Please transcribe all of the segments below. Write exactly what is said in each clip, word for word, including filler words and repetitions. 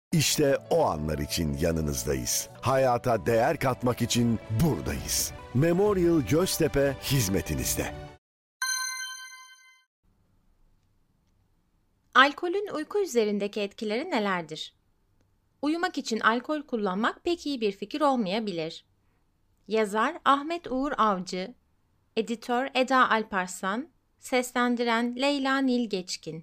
İşte o anlar için yanınızdayız. Hayata değer katmak için buradayız. Memorial Göztepe hizmetinizde. Alkolün uyku üzerindeki etkileri nelerdir? Uyumak için alkol kullanmak pek iyi bir fikir olmayabilir. Yazar Ahmet Uğur Avcı, editör Eda Alparslan, seslendiren Leyla Nil Geçkin.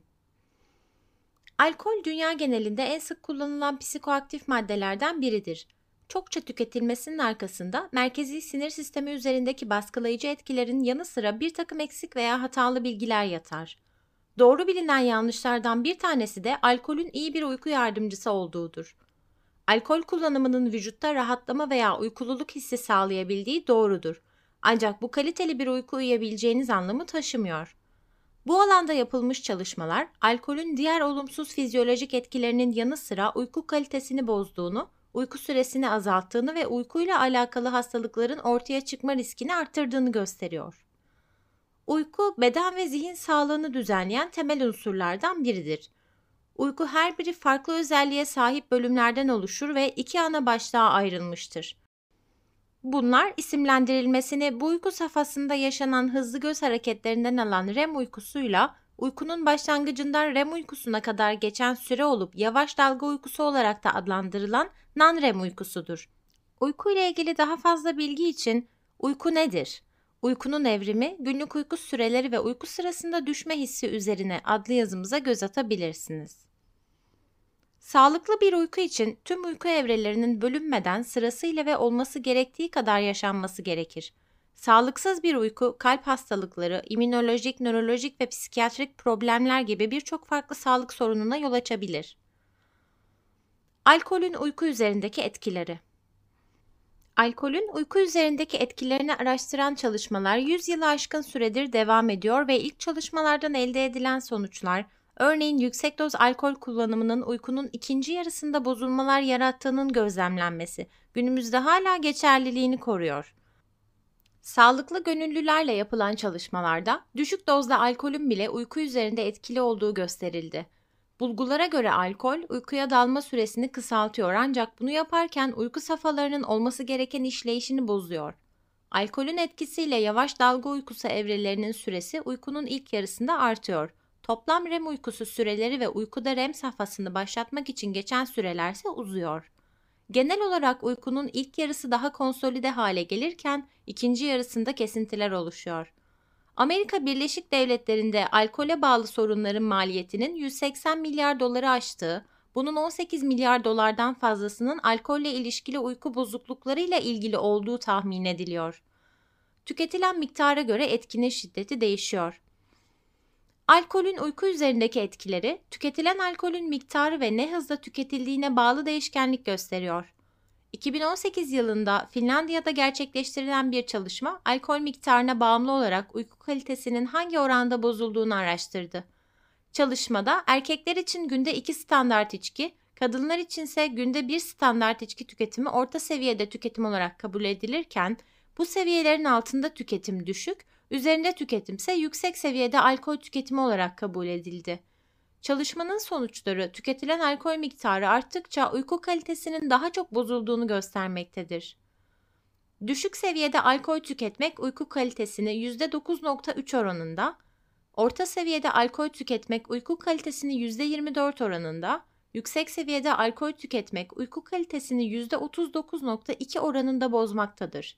Alkol dünya genelinde en sık kullanılan psikoaktif maddelerden biridir. Çokça tüketilmesinin arkasında merkezi sinir sistemi üzerindeki baskılayıcı etkilerin yanı sıra bir takım eksik veya hatalı bilgiler yatar. Doğru bilinen yanlışlardan bir tanesi de alkolün iyi bir uyku yardımcısı olduğudur. Alkol kullanımının vücutta rahatlama veya uykululuk hissi sağlayabildiği doğrudur. Ancak bu kaliteli bir uyku uyuyabileceğiniz anlamı taşımıyor. Bu alanda yapılmış çalışmalar, alkolün diğer olumsuz fizyolojik etkilerinin yanı sıra uyku kalitesini bozduğunu, uyku süresini azalttığını ve uykuyla alakalı hastalıkların ortaya çıkma riskini arttırdığını gösteriyor. Uyku, beden ve zihin sağlığını düzenleyen temel unsurlardan biridir. Uyku her biri farklı özelliğe sahip bölümlerden oluşur ve iki ana başlığa ayrılmıştır. Bunlar isimlendirilmesini bu uyku safhasında yaşanan hızlı göz hareketlerinden alan R E M uykusuyla uykunun başlangıcından R E M uykusuna kadar geçen süre olup yavaş dalga uykusu olarak da adlandırılan non-R E M uykusudur. Uyku ile ilgili daha fazla bilgi için uyku nedir? Uykunun evrimi, günlük uyku süreleri ve uyku sırasında düşme hissi üzerine adlı yazımıza göz atabilirsiniz. Sağlıklı bir uyku için tüm uyku evrelerinin bölünmeden sırasıyla ve olması gerektiği kadar yaşanması gerekir. Sağlıksız bir uyku, kalp hastalıkları, immünolojik, nörolojik ve psikiyatrik problemler gibi birçok farklı sağlık sorununa yol açabilir. Alkolün uyku üzerindeki etkileri. Alkolün uyku üzerindeki etkilerini araştıran çalışmalar yüz yılı aşkın süredir devam ediyor ve ilk çalışmalardan elde edilen sonuçlar, örneğin yüksek doz alkol kullanımının uykunun ikinci yarısında bozulmalar yarattığının gözlemlenmesi, günümüzde hala geçerliliğini koruyor. Sağlıklı gönüllülerle yapılan çalışmalarda düşük dozda alkolün bile uyku üzerinde etkili olduğu gösterildi. Bulgulara göre alkol, uykuya dalma süresini kısaltıyor ancak bunu yaparken uyku safhalarının olması gereken işleyişini bozuyor. Alkolün etkisiyle yavaş dalga uykusu evrelerinin süresi uykunun ilk yarısında artıyor. Toplam R E M uykusu süreleri ve uykuda R E M safhasını başlatmak için geçen sürelerse uzuyor. Genel olarak uykunun ilk yarısı daha konsolide hale gelirken ikinci yarısında kesintiler oluşuyor. Amerika Birleşik Devletleri'nde alkole bağlı sorunların maliyetinin yüz seksen milyar doları aştığı, bunun on sekiz milyar dolardan fazlasının alkolle ilişkili uyku bozukluklarıyla ilgili olduğu tahmin ediliyor. Tüketilen miktara göre etkinin şiddeti değişiyor. Alkolün uyku üzerindeki etkileri, tüketilen alkolün miktarı ve ne hızla tüketildiğine bağlı değişkenlik gösteriyor. iki bin on sekiz yılında Finlandiya'da gerçekleştirilen bir çalışma, alkol miktarına bağımlı olarak uyku kalitesinin hangi oranda bozulduğunu araştırdı. Çalışmada erkekler için günde iki standart içki, kadınlar içinse günde bir standart içki tüketimi orta seviyede tüketim olarak kabul edilirken, bu seviyelerin altında tüketim düşük, üzerinde tüketimse yüksek seviyede alkol tüketimi olarak kabul edildi. Çalışmanın sonuçları tüketilen alkol miktarı arttıkça uyku kalitesinin daha çok bozulduğunu göstermektedir. Düşük seviyede alkol tüketmek uyku kalitesini yüzde dokuz virgül üç oranında, orta seviyede alkol tüketmek uyku kalitesini yüzde yirmi dört oranında, yüksek seviyede alkol tüketmek uyku kalitesini yüzde otuz dokuz virgül iki oranında bozmaktadır.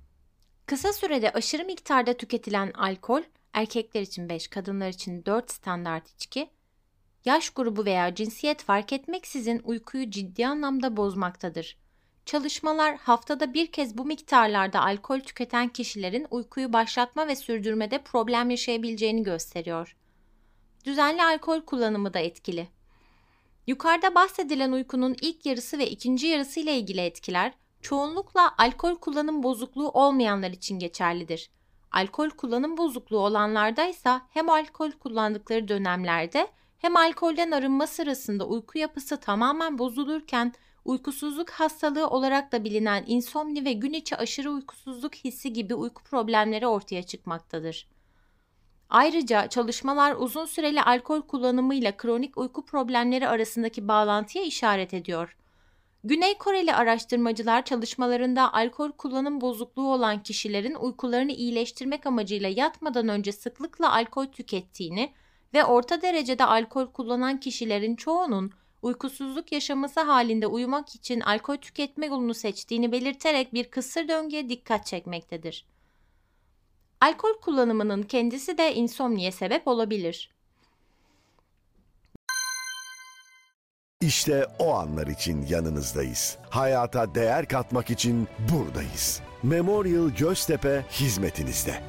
Kısa sürede aşırı miktarda tüketilen alkol, erkekler için beş, kadınlar için dört standart içki, yaş grubu veya cinsiyet fark etmeksizin uykuyu ciddi anlamda bozmaktadır. Çalışmalar haftada bir kez bu miktarlarda alkol tüketen kişilerin uykuyu başlatma ve sürdürmede problem yaşayabileceğini gösteriyor. Düzenli alkol kullanımı da etkili. Yukarıda bahsedilen uykunun ilk yarısı ve ikinci yarısı ile ilgili etkiler, çoğunlukla alkol kullanım bozukluğu olmayanlar için geçerlidir. Alkol kullanım bozukluğu olanlarda ise hem alkol kullandıkları dönemlerde hem alkolden arınma sırasında uyku yapısı tamamen bozulurken uykusuzluk hastalığı olarak da bilinen insomni ve gün içi aşırı uykusuzluk hissi gibi uyku problemleri ortaya çıkmaktadır. Ayrıca çalışmalar uzun süreli alkol kullanımıyla kronik uyku problemleri arasındaki bağlantıya işaret ediyor. Güney Koreli araştırmacılar çalışmalarında alkol kullanım bozukluğu olan kişilerin uykularını iyileştirmek amacıyla yatmadan önce sıklıkla alkol tükettiğini ve orta derecede alkol kullanan kişilerin çoğunun uykusuzluk yaşaması halinde uyumak için alkol tüketme yolunu seçtiğini belirterek bir kısır döngüye dikkat çekmektedir. Alkol kullanımının kendisi de insomniye sebep olabilir. İşte o anlar için yanınızdayız. Hayata değer katmak için buradayız. Memorial Göztepe hizmetinizde.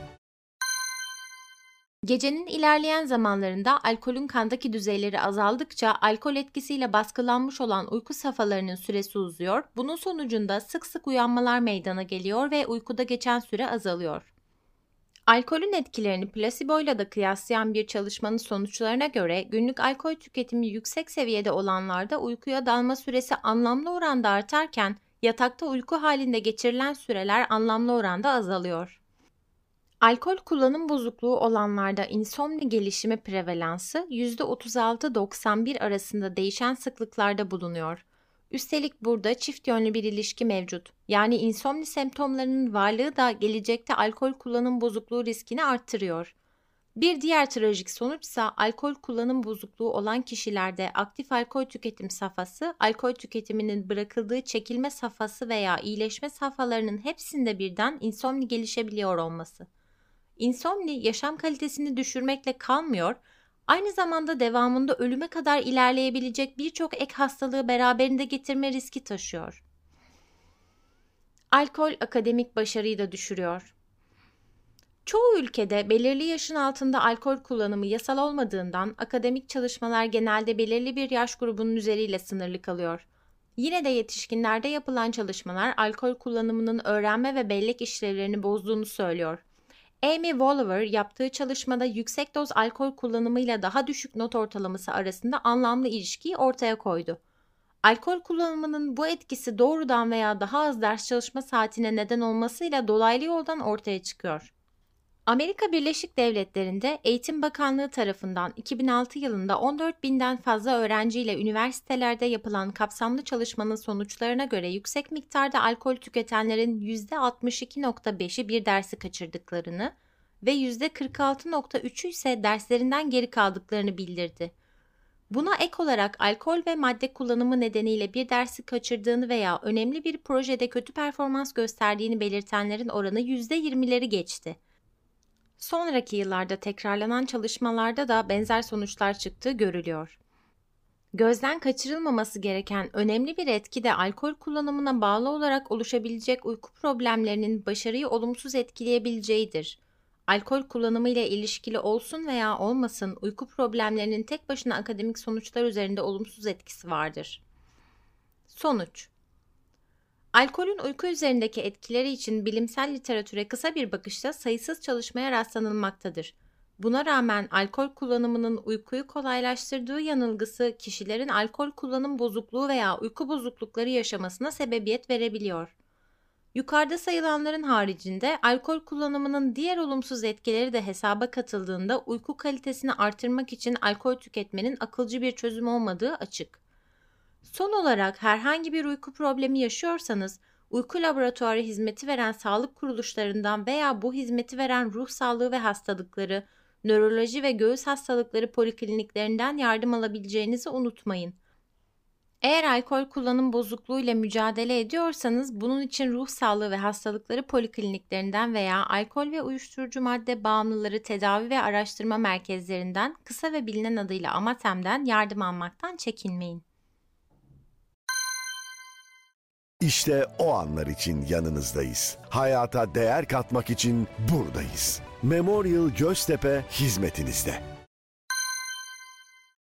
Gecenin ilerleyen zamanlarında alkolün kandaki düzeyleri azaldıkça alkol etkisiyle baskılanmış olan uyku safhalarının süresi uzuyor. Bunun sonucunda sık sık uyanmalar meydana geliyor ve uykuda geçen süre azalıyor. Alkolün etkilerini plaseboyla da kıyaslayan bir çalışmanın sonuçlarına göre günlük alkol tüketimi yüksek seviyede olanlarda uykuya dalma süresi anlamlı oranda artarken yatakta uyku halinde geçirilen süreler anlamlı oranda azalıyor. Alkol kullanım bozukluğu olanlarda insomni gelişimi prevalansı yüzde otuz altı doksan bir arasında değişen sıklıklarda bulunuyor. Üstelik burada çift yönlü bir ilişki mevcut. Yani insomni semptomlarının varlığı da gelecekte alkol kullanım bozukluğu riskini arttırıyor. Bir diğer trajik sonuçsa alkol kullanım bozukluğu olan kişilerde aktif alkol tüketim safhası, alkol tüketiminin bırakıldığı çekilme safhası veya iyileşme safhalarının hepsinde birden insomni gelişebiliyor olması. İnsomni yaşam kalitesini düşürmekle kalmıyor, aynı zamanda devamında ölüme kadar ilerleyebilecek birçok ek hastalığı beraberinde getirme riski taşıyor. Alkol akademik başarıyı da düşürüyor. Çoğu ülkede belirli yaşın altında alkol kullanımı yasal olmadığından akademik çalışmalar genelde belirli bir yaş grubunun üzeriyle sınırlı kalıyor. Yine de yetişkinlerde yapılan çalışmalar alkol kullanımının öğrenme ve bellek işlevlerini bozduğunu söylüyor. Amy Walliver yaptığı çalışmada yüksek doz alkol kullanımıyla daha düşük not ortalaması arasında anlamlı ilişkiyi ortaya koydu. Alkol kullanımının bu etkisi doğrudan veya daha az ders çalışma saatine neden olmasıyla dolaylı yoldan ortaya çıkıyor. Amerika Birleşik Devletleri'nde Eğitim Bakanlığı tarafından iki bin altı yılında on dört binden fazla öğrenciyle üniversitelerde yapılan kapsamlı çalışmanın sonuçlarına göre yüksek miktarda alkol tüketenlerin yüzde altmış iki virgül beşi bir dersi kaçırdıklarını ve yüzde kırk altı virgül üçü ise derslerinden geri kaldıklarını bildirdi. Buna ek olarak alkol ve madde kullanımı nedeniyle bir dersi kaçırdığını veya önemli bir projede kötü performans gösterdiğini belirtenlerin oranı yüzde yirmileri geçti. Sonraki yıllarda tekrarlanan çalışmalarda da benzer sonuçlar çıktığı görülüyor. Gözden kaçırılmaması gereken önemli bir etki de alkol kullanımına bağlı olarak oluşabilecek uyku problemlerinin başarıyı olumsuz etkileyebileceğidir. Alkol kullanımı ile ilişkili olsun veya olmasın uyku problemlerinin tek başına akademik sonuçlar üzerinde olumsuz etkisi vardır. Sonuç: alkolün uyku üzerindeki etkileri için bilimsel literatüre kısa bir bakışta sayısız çalışmaya rastlanılmaktadır. Buna rağmen alkol kullanımının uykuyu kolaylaştırdığı yanılgısı kişilerin alkol kullanım bozukluğu veya uyku bozuklukları yaşamasına sebebiyet verebiliyor. Yukarıda sayılanların haricinde alkol kullanımının diğer olumsuz etkileri de hesaba katıldığında uyku kalitesini artırmak için alkol tüketmenin akılcı bir çözüm olmadığı açık. Son olarak herhangi bir uyku problemi yaşıyorsanız, uyku laboratuvarı hizmeti veren sağlık kuruluşlarından veya bu hizmeti veren ruh sağlığı ve hastalıkları, nöroloji ve göğüs hastalıkları polikliniklerinden yardım alabileceğinizi unutmayın. Eğer alkol kullanım bozukluğuyla mücadele ediyorsanız, bunun için ruh sağlığı ve hastalıkları polikliniklerinden veya alkol ve uyuşturucu madde bağımlıları tedavi ve araştırma merkezlerinden, kısa ve bilinen adıyla AMATEM'den yardım almaktan çekinmeyin. İşte o anlar için yanınızdayız. Hayata değer katmak için buradayız. Memorial Göztepe hizmetinizde.